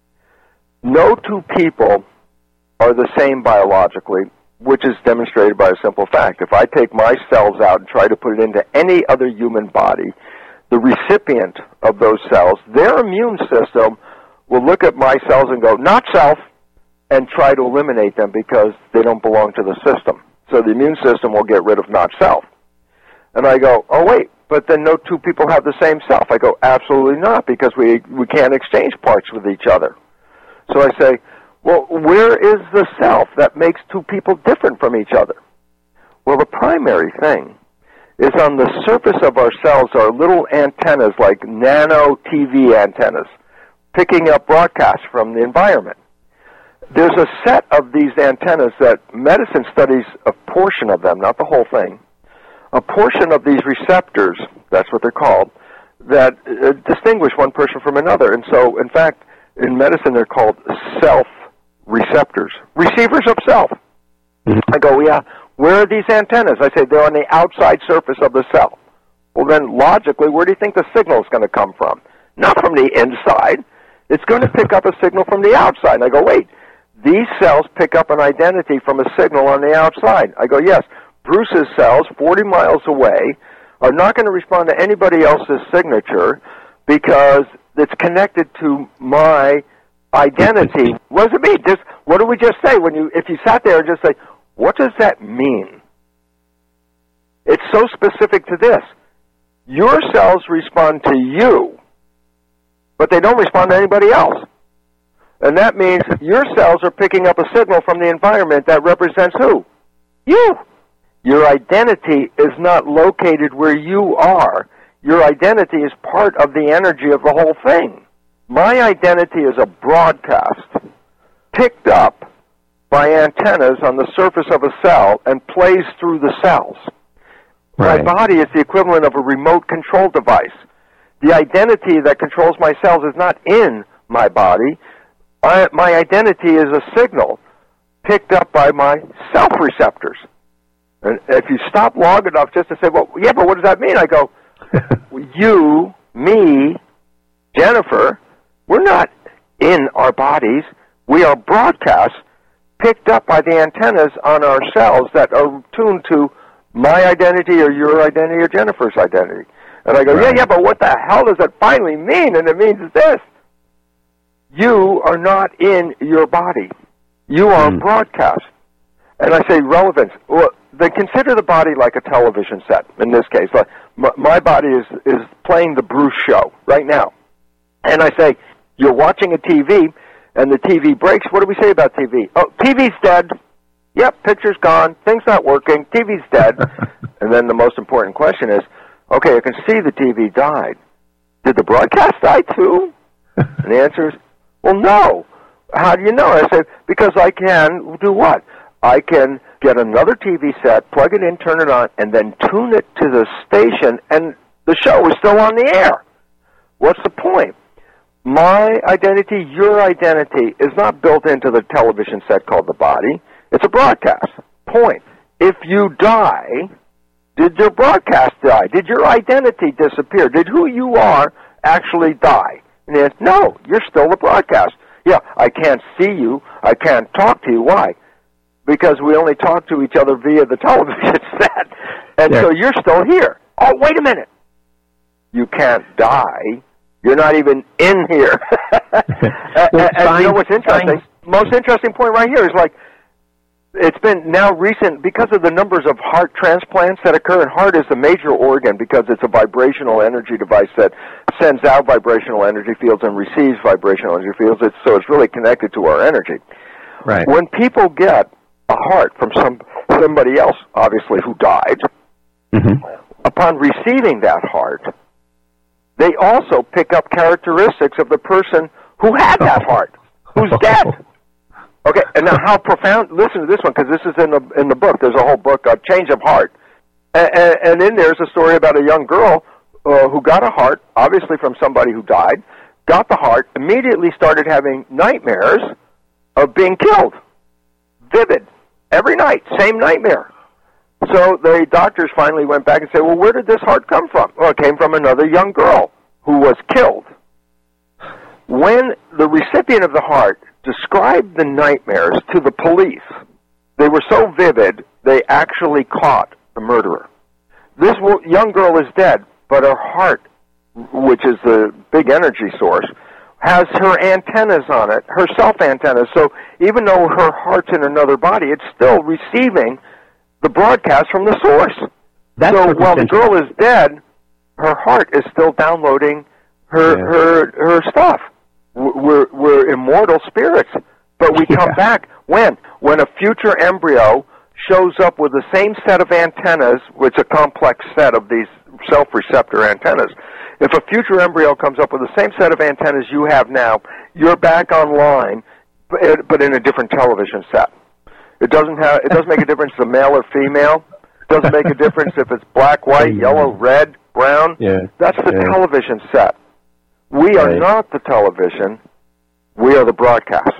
[SPEAKER 3] No two people are the same biologically, which is demonstrated by a simple fact. If I take my cells out and try to put it into any other human body, the recipient of those cells, their immune system will look at my cells and go, not self, and try to eliminate them because they don't belong to the system. So the immune system will get rid of not self. And I go, oh, wait, but then no two people have the same self. I go, absolutely not, because we, we can't exchange parts with each other. So I say, well, where is the self that makes two people different from each other? Well, the primary thing is on the surface of our cells are little antennas, like nano T V antennas, picking up broadcasts from the environment. There's a set of these antennas that medicine studies a portion of them, not the whole thing, a portion of these receptors, that's what they're called, that uh, distinguish one person from another. And so, in fact, in medicine they're called self-receptors, receivers of self. Mm-hmm. I go, yeah, where are these antennas? I say, they're on the outside surface of the cell. Well, then, logically, where do you think the signal is going to come from? Not from the inside. It's going to pick up a signal from the outside. And I go, wait, these cells pick up an identity from a signal on the outside. I go, yes, Bruce's cells, forty miles away, are not going to respond to anybody else's signature because it's connected to my identity. What does it mean? Just, what do we just say? When you, if you sat there and just say, what does that mean? It's so specific to this. Your cells respond to you, but they don't respond to anybody else. And that means your cells are picking up a signal from the environment that represents who? You. Your identity is not located where you are. Your identity is part of the energy of the whole thing. My identity is a broadcast picked up by antennas on the surface of a cell and plays through the cells. Right. My body is the equivalent of a remote control device. The identity that controls my cells is not in my body. I, my identity is a signal picked up by my self-receptors. And if you stop long enough just to say, well, yeah, but what does that mean? I go, you, me, Jennifer, we're not in our bodies. We are broadcasts picked up by the antennas on our cells that are tuned to my identity or your identity or Jennifer's identity. And I go, right. yeah, yeah, but what the hell does it finally mean? And it means this. You are not in your body. You are mm. broadcast. And I say relevance. Well, then consider the body like a television set, in this case. Like my, my body is, is playing the Bruce show right now. And I say, you're watching a T V, and the T V breaks. What do we say about T V? Oh, T V's dead. Yep, picture's gone. Things not working. T V's dead. And then the most important question is, okay, I can see the T V died. Did the broadcast die too? And the answer is, well, no. How do you know? I said, because I can do what? I can get another T V set, plug it in, turn it on, and then tune it to the station, and the show is still on the air. What's the point? My identity, your identity, is not built into the television set called the body. It's a broadcast. Point. If you die, did your broadcast die? Did your identity disappear? Did who you are actually die? And the answer, no, you're still the broadcast. Yeah, I can't see you. I can't talk to you. Why? Because we only talk to each other via the television set. And yeah. so you're still here. Oh, wait a minute. You can't die. You're not even in here. well, and, and you know what's interesting? Most interesting point right here is like, it's been now recent, because of the numbers of heart transplants that occur, and heart is a major organ because it's a vibrational energy device that sends out vibrational energy fields and receives vibrational energy fields, it's, so it's really connected to our energy.
[SPEAKER 2] Right.
[SPEAKER 3] When people get a heart from some somebody else, obviously, who died, mm-hmm. upon receiving that heart, they also pick up characteristics of the person who had that heart, who's dead. Okay, and now how profound, listen to this one, because this is in the in the book. There's a whole book, uh, Change of Heart. And, and, and in there's a story about a young girl uh, who got a heart, obviously from somebody who died, got the heart, immediately started having nightmares of being killed. Vivid. Every night, same nightmare. So the doctors finally went back and said, well, where did this heart come from? Well, it came from another young girl who was killed. When the recipient of the heart described the nightmares to the police, they were so vivid, they actually caught the murderer. This young girl is dead, but her heart, which is the big energy source, has her antennas on it, her self-antennas. So even though her heart's in another body, it's still receiving the broadcast from the source. That's so while the girl is dead, her heart is still downloading her yeah. her her stuff. We're we're immortal spirits, but we come yeah. back when when a future embryo shows up with the same set of antennas, which is a complex set of these self-receptor antennas. If a future embryo comes up with the same set of antennas you have now, you're back online, but in a different television set. It doesn't have. It doesn't make a difference if it's male or female. It doesn't make a difference if it's black, white, yellow, red, brown.
[SPEAKER 2] Yeah.
[SPEAKER 3] That's the
[SPEAKER 2] yeah.
[SPEAKER 3] television set. We are right. not the television. We are the broadcast.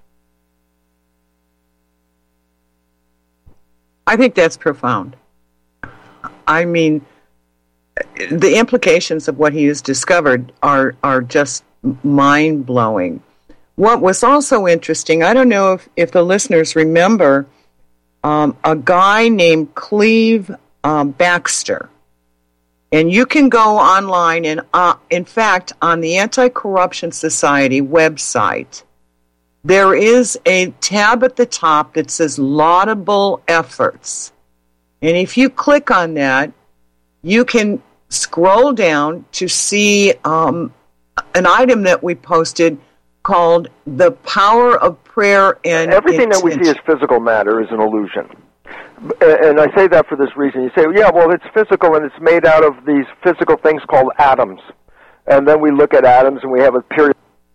[SPEAKER 1] I think that's profound. I mean, the implications of what he has discovered are are just mind-blowing. What was also interesting, I don't know if, if the listeners remember, um, a guy named Cleve um, Baxter. And you can go online, and uh, in fact, on the Anti-Corruption Society website, there is a tab at the top that says Laudable Efforts. And if you click on that, you can scroll down to see um, an item that we posted called The Power of Prayer and
[SPEAKER 3] Everything
[SPEAKER 1] Intent.
[SPEAKER 3] that we see as physical matter is an illusion. And I say that for this reason. You say, yeah, well, it's physical, and it's made out of these physical things called atoms. And then we look at atoms, and we have a period.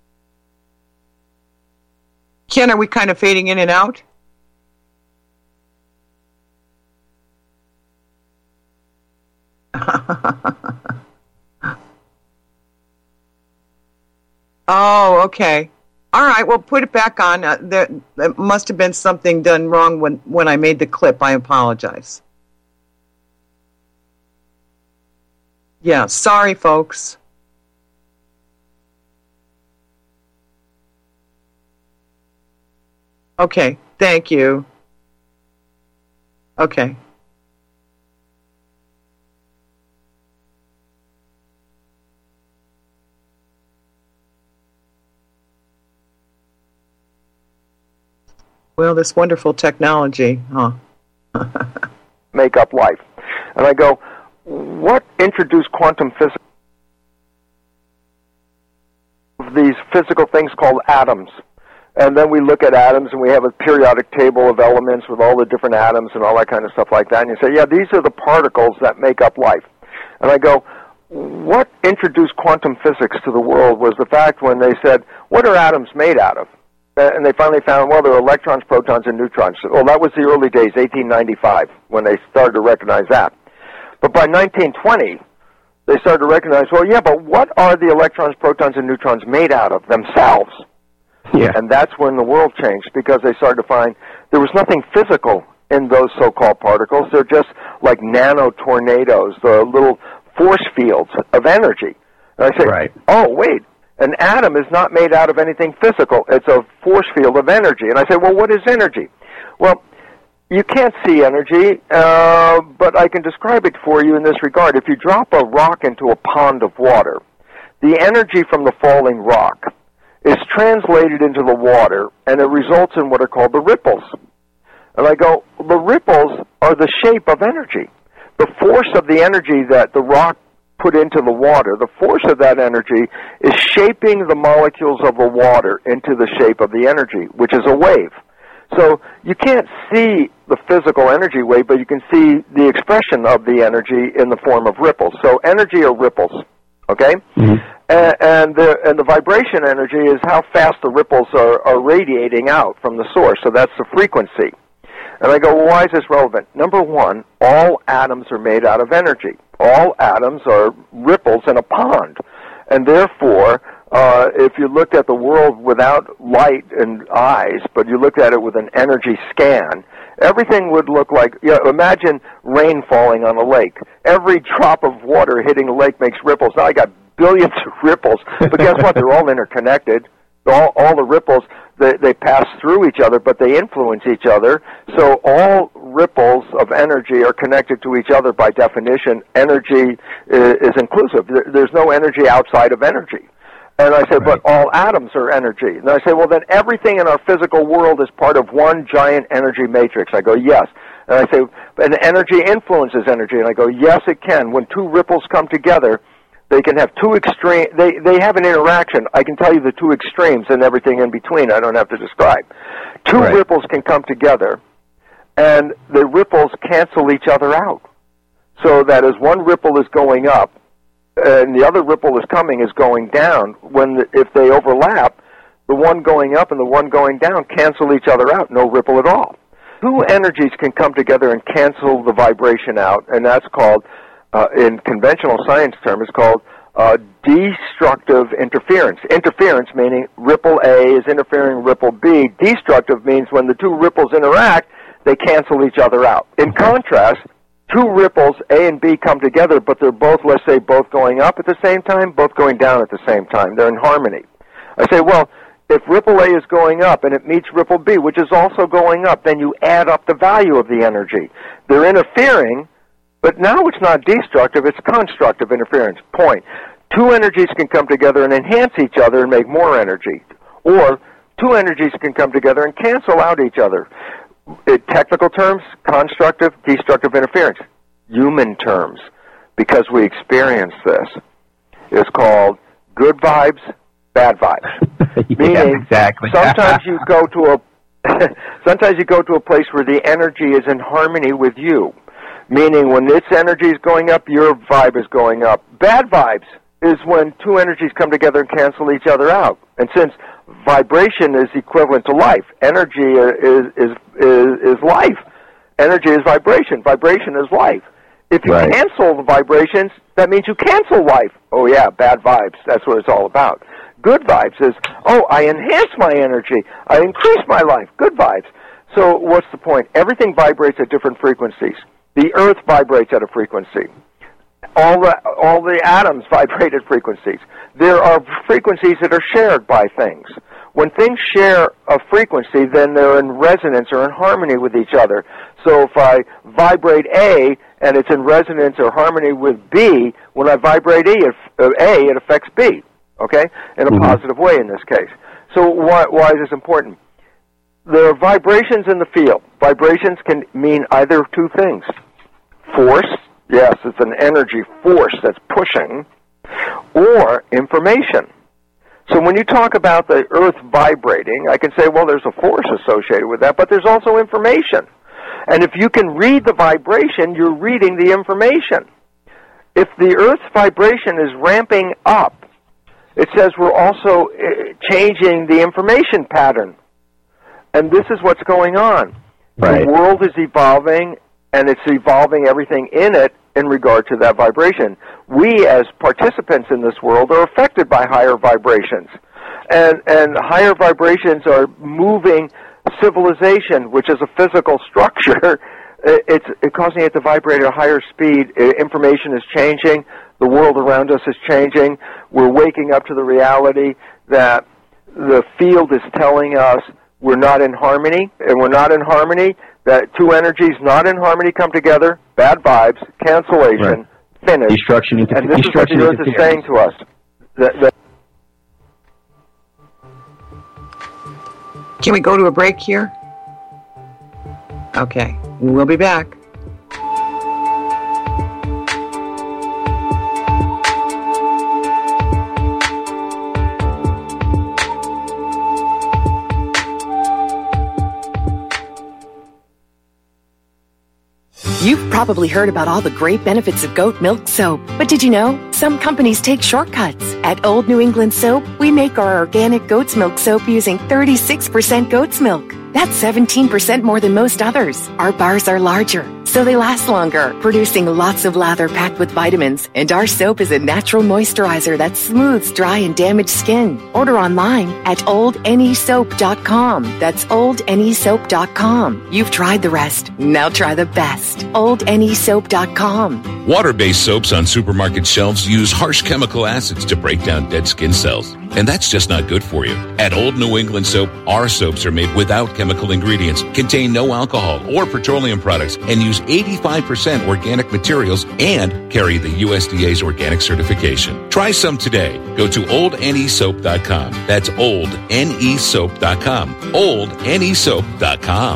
[SPEAKER 1] Ken, are we kind of fading in and out? Oh, okay. All right, well, put it back on. Uh, there, there must have been something done wrong when, when I made the clip. I apologize. Yeah, sorry, folks. Okay, thank you. Okay. Well, this wonderful technology, huh?
[SPEAKER 3] Make up life. And I go, what introduced quantum physics? These physical things called atoms. And then we look at atoms, and we have a periodic table of elements with all the different atoms and all that kind of stuff like that. And you say, yeah, these are the particles that make up life. And I go, what introduced quantum physics to the world was the fact when they said, what are atoms made out of? And they finally found, well, there are electrons, protons, and neutrons. Well, that was the early days, eighteen ninety-five, when they started to recognize that. But by nineteen twenty, they started to recognize, well, yeah, but what are the electrons, protons, and neutrons made out of themselves?
[SPEAKER 2] Yeah.
[SPEAKER 3] And that's when the world changed, because they started to find there was nothing physical in those so-called particles. They're just like nano-tornadoes, the little force fields of energy. And I say,
[SPEAKER 2] right.
[SPEAKER 3] oh, wait. An atom is not made out of anything physical. It's a force field of energy. And I say, well, what is energy? Well, you can't see energy, uh, but I can describe it for you in this regard. If you drop a rock into a pond of water, the energy from the falling rock is translated into the water, and it results in what are called the ripples. And I go, the ripples are the shape of energy. The force of the energy that the rock put into the water, the force of that energy is shaping the molecules of the water into the shape of the energy, which is a wave. So you can't see the physical energy wave, but you can see the expression of the energy in the form of ripples. So energy are ripples, okay? Mm-hmm. And, and, the, and the vibration energy is how fast the ripples are, are radiating out from the source. So that's the frequency. And I go, well, why is this relevant? Number one, all atoms are made out of energy. All atoms are ripples in a pond. And therefore, uh, if you looked at the world without light and eyes, but you looked at it with an energy scan, everything would look like, you know, imagine rain falling on a lake. Every drop of water hitting the lake makes ripples. Now I got billions of ripples, but guess what? They're all interconnected. All, all the ripples, they, they pass through each other, but they influence each other. So all ripples of energy are connected to each other by definition. Energy is, is inclusive. There, there's no energy outside of energy. And I say, right. But all atoms are energy. And I say, well, then everything in our physical world is part of one giant energy matrix. I go, yes. And I say, and energy influences energy. And I go, yes, it can. When two ripples come together, they can have two extreme, they, they have an interaction. I can tell you the two extremes and everything in between. I don't have to describe. Two right. ripples can come together, and the ripples cancel each other out. So that as one ripple is going up, and the other ripple is coming is going down, when the, if they overlap, the one going up and the one going down cancel each other out, no ripple at all. Two energies can come together and cancel the vibration out, and that's called, uh, in conventional science term, is called uh, destructive interference. Interference meaning ripple A is interfering with ripple B. Destructive means when the two ripples interact, they cancel each other out. In contrast, two ripples, A and B, come together, but they're both, let's say, both going up at the same time, both going down at the same time. They're in harmony. I say, well, if ripple A is going up and it meets ripple B, which is also going up, then you add up the value of the energy. They're interfering, but now it's not destructive, it's constructive interference. Point. Two energies can come together and enhance each other and make more energy. Or two energies can come together and cancel out each other. In technical terms, constructive, destructive interference. Human terms, because we experience this, is called good vibes, bad vibes.
[SPEAKER 2] yeah,
[SPEAKER 3] Meaning,
[SPEAKER 2] exactly.
[SPEAKER 3] sometimes you go to a sometimes you go to a place where the energy is in harmony with you. Meaning, when its energy is going up, your vibe is going up. Bad vibes is when two energies come together and cancel each other out. And since vibration is equivalent to life, energy is is is, is life. Energy is vibration. Vibration is life. If you right. cancel the vibrations, that means you cancel life. Oh yeah, bad vibes. That's what it's all about. Good vibes is, oh, I enhance my energy. I increase my life. Good vibes. So what's the point? Everything vibrates at different frequencies. The earth vibrates at a frequency. All the, all the atoms vibrate at frequencies. There are frequencies that are shared by things. When things share a frequency, then they're in resonance or in harmony with each other. So if I vibrate A and it's in resonance or harmony with B, when I vibrate E, it, uh, A, it affects B, okay, in a mm-hmm. positive way in this case. So why, why is this important? There are vibrations in the field. Vibrations can mean either of two things. Force, yes, it's an energy force that's pushing, or information. So when you talk about the earth vibrating, I can say, well, there's a force associated with that, but there's also information. And if you can read the vibration, you're reading the information. If the earth's vibration is ramping up, it says we're also changing the information pattern. And this is what's going on. Right. The world is evolving, and it's evolving everything in it in regard to that vibration. We, as participants in this world, are affected by higher vibrations. And, and higher vibrations are moving civilization, which is a physical structure. It's, it's causing it to vibrate at a higher speed. Information is changing. The world around us is changing. We're waking up to the reality that the field is telling us we're not in harmony, and we're not in harmony, that two energies not in harmony come together, bad vibes, cancellation, right. finish.
[SPEAKER 2] Destruction, inter-
[SPEAKER 3] and this
[SPEAKER 2] destruction
[SPEAKER 3] is what the Earth is saying to us. That, that
[SPEAKER 1] Can we go to a break here? Okay, we'll be back.
[SPEAKER 13] probably heard about all the great benefits of goat milk soap. But did you know? Some companies take shortcuts. At Old New England Soap, we make our organic goat's milk soap using thirty-six percent goat's milk. That's seventeen percent more than most others. Our bars are larger, so they last longer, producing lots of lather packed with vitamins. And our soap is a natural moisturizer that smooths dry and damaged skin. Order online at old n e soap dot com. That's old n e soap dot com. You've tried the rest. Now try the best. old n e soap dot com.
[SPEAKER 14] Water-based soaps on supermarket shelves use harsh chemical acids to break down dead skin cells. And that's just not good for you. At Old New England Soap, our soaps are made without chemical ingredients, contain no alcohol or petroleum products, and use eighty-five percent organic materials and carry the U S D A's organic certification. Try some today. Go to old n e soap dot com. That's old n e soap dot com. old n e soap dot com.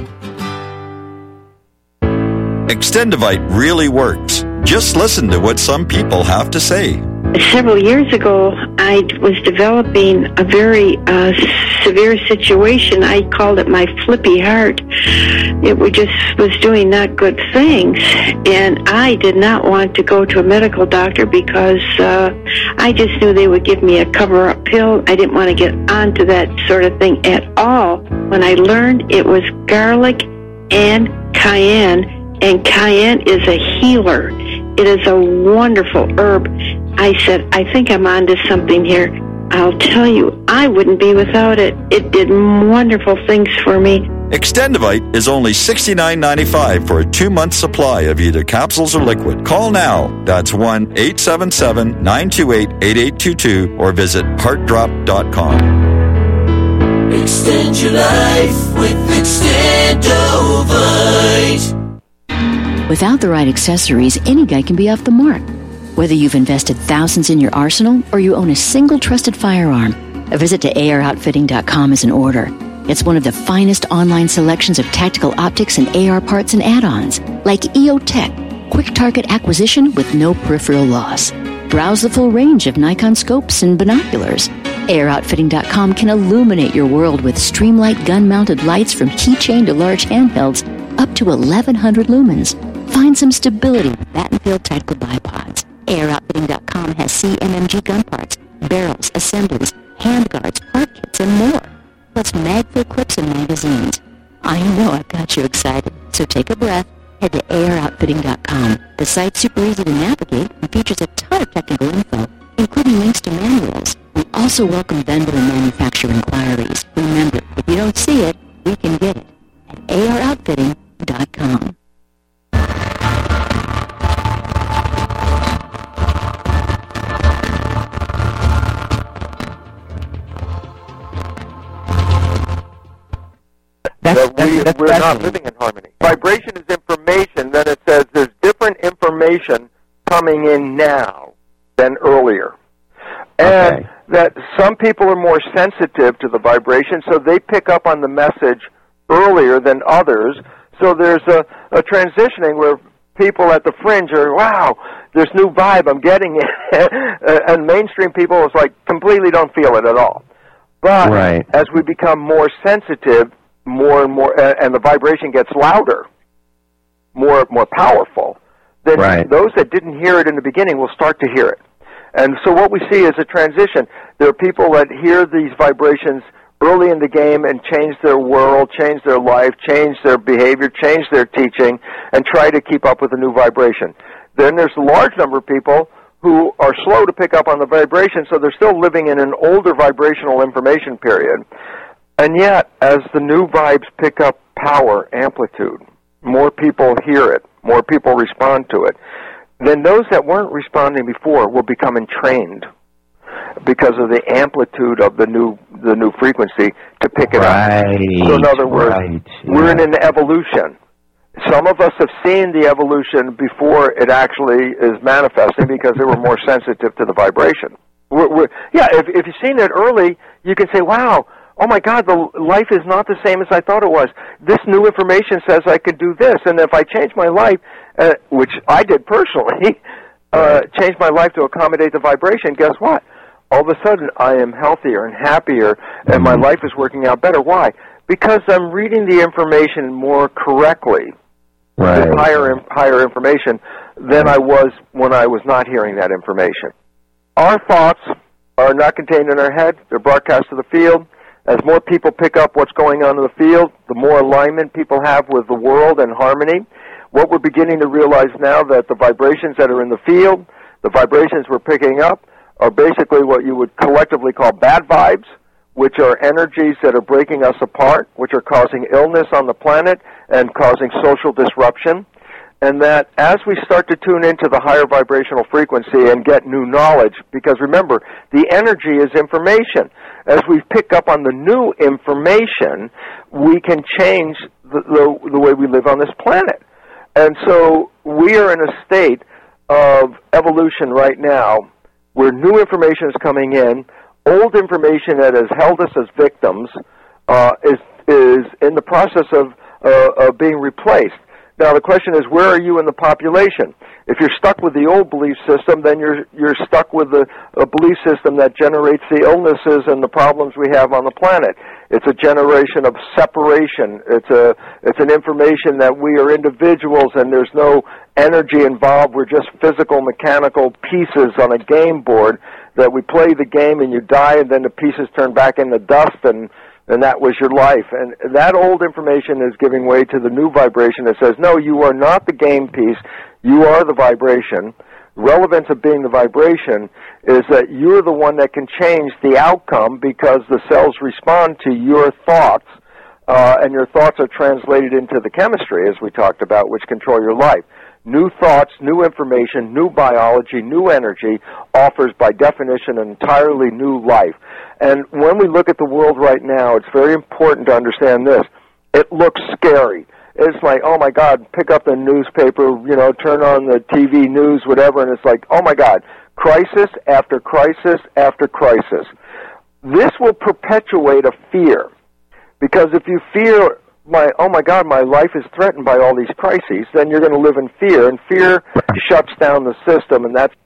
[SPEAKER 5] Extendivite really works. Just listen to what some people have to say.
[SPEAKER 15] Several years ago, I was developing a very uh, severe situation. I called it my flippy heart. It was just was doing not good things, and I did not want to go to a medical doctor because uh, I just knew they would give me a cover-up pill. I didn't want to get onto that sort of thing at all. When I learned it was garlic and cayenne, and cayenne is a healer. It is a wonderful herb. I said, I think I'm onto something here. I'll tell you, I wouldn't be without it. It did wonderful things for me.
[SPEAKER 5] Extendivite is only sixty-nine ninety-five for a two-month supply of either capsules or liquid. Call now. That's one eight seven seven, nine two eight, eight eight two two or visit heart drop dot com.
[SPEAKER 6] Extend your life with Extendovite.
[SPEAKER 8] Without the right accessories, any guy can be off the mark. Whether you've invested thousands in your arsenal or you own a single trusted firearm, a visit to A R outfitting dot com is in order. It's one of the finest online selections of tactical optics and A R parts and add-ons, like E O Tech, quick target acquisition with no peripheral loss. Browse the full range of Nikon scopes and binoculars. A R outfitting dot com can illuminate your world with Streamlight gun-mounted lights from keychain to large handhelds up to eleven hundred lumens. Find some stability with Battenfield tactical bipods. A R outfitting dot com has C M M G gun parts, barrels, assemblies, handguards, part kits, and more. Plus mag-filled clips and magazines. I know I've got you excited, so take a breath. Head to A R outfitting dot com. The site's super easy to navigate and features a ton of technical info, including links to manuals. We also welcome vendor and manufacturer inquiries. Remember, if you don't see it, we can get it at A R outfitting dot com.
[SPEAKER 3] That we, we're not living in harmony. Vibration is information, then it says there's different information coming in now than earlier. And okay. that some people are more sensitive to the vibration, so they pick up on the message earlier than others. So there's a, a transitioning where people at the fringe are, wow, this new vibe, I'm getting it. And mainstream people is like, completely don't feel it at all. But right. as we become more sensitive, more and more, uh, and the vibration gets louder, more more powerful, then right. those that didn't hear it in the beginning will start to hear it. And so what we see is a transition. There are people that hear these vibrations early in the game and change their world, change their life, change their behavior, change their teaching, and try to keep up with the new vibration. Then there's a large number of people who are slow to pick up on the vibration, so they're still living in an older vibrational information period. And yet, as the new vibes pick up power, amplitude, more people hear it, more people respond to it, then those that weren't responding before will become entrained because of the amplitude of the new the new frequency to pick it
[SPEAKER 2] right,
[SPEAKER 3] up. So in other words,
[SPEAKER 2] right,
[SPEAKER 3] we're
[SPEAKER 2] yeah.
[SPEAKER 3] in an evolution. Some of us have seen the evolution before it actually is manifesting because they were more sensitive to the vibration. We're, we're, yeah, if, if you've seen it early, you can say, wow, oh my God, the life is not the same as I thought it was. This new information says I could do this, and if I change my life, uh, which I did personally, uh, change my life to accommodate the vibration, guess what? All of a sudden, I am healthier and happier, and my life is working out better. Why? Because I'm reading the information more correctly.
[SPEAKER 2] right.
[SPEAKER 3] with higher higher information than I was when I was not hearing that information. Our thoughts are not contained in our head. They're broadcast to the field. As more people pick up what's going on in the field, the more alignment people have with the world and harmony. What we're beginning to realize now that the vibrations that are in the field, the vibrations we're picking up, are basically what you would collectively call bad vibes, which are energies that are breaking us apart, which are causing illness on the planet and causing social disruption. And that as we start to tune into the higher vibrational frequency and get new knowledge, because remember, the energy is information. As we pick up on the new information, we can change the, the, the way we live on this planet. And so we are in a state of evolution right now where new information is coming in. Old information that has held us as victims uh, is is in the process of uh, of being replaced. Now the question is, where are you in the population? If you're stuck with the old belief system, then you're you're stuck with the a belief system that generates the illnesses and the problems we have on the planet. It's a generation of separation. It's a it's an information that we are individuals and there's no energy involved. We're just physical, mechanical pieces on a game board that we play the game and you die and then the pieces turn back into dust and and that was your life. And that old information is giving way to the new vibration that says, no, you are not the game piece. You are the vibration. Relevance of being the vibration is that you're the one that can change the outcome because the cells respond to your thoughts, uh, and your thoughts are translated into the chemistry, as we talked about, which control your life. New thoughts, new information, new biology, new energy offers, by definition, an entirely new life. And when we look at the world right now, it's very important to understand this. It looks scary. It's like, oh, my God, pick up the newspaper, you know, turn on the T V news, whatever, and it's like, oh, my God, crisis after crisis after crisis. This will perpetuate a fear, because if you fear, my oh, my God, my life is threatened by all these crises, then you're going to live in fear, and fear shuts down the system, and that's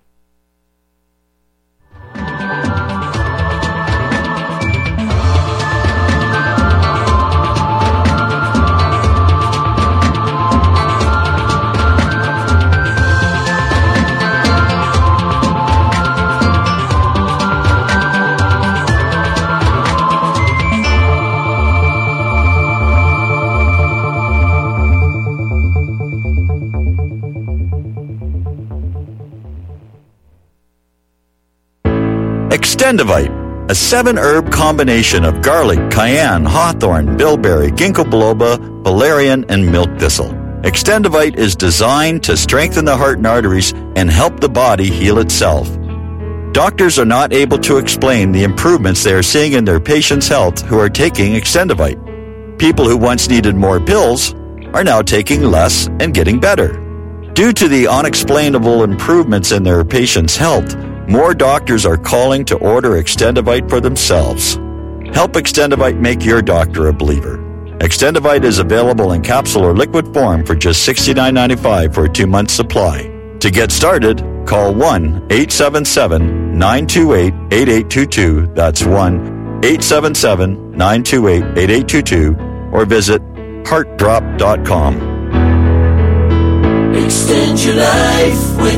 [SPEAKER 5] Extendivite, a seven-herb combination of garlic, cayenne, hawthorn, bilberry, ginkgo biloba, valerian, and milk thistle. Extendivite is designed to strengthen the heart and arteries and help the body heal itself. Doctors are not able to explain the improvements they are seeing in their patients' health who are taking Extendivite. People who once needed more pills are now taking less and getting better. Due to the unexplainable improvements in their patients' health, more doctors are calling to order Extendivite for themselves. Help Extendivite make your doctor a believer. Extendivite is available in capsule or liquid form for just sixty-nine ninety-five for a two-month supply. To get started, call one eight seven seven, nine two eight, eight eight two two. That's one eight seven seven, nine two eight, eight eight two two, or visit heart drop dot com.
[SPEAKER 6] Extend your life with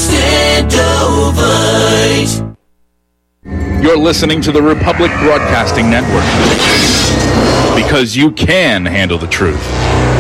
[SPEAKER 6] Extendovite.
[SPEAKER 16] You're listening to the Republic Broadcasting Network, because you can handle the truth.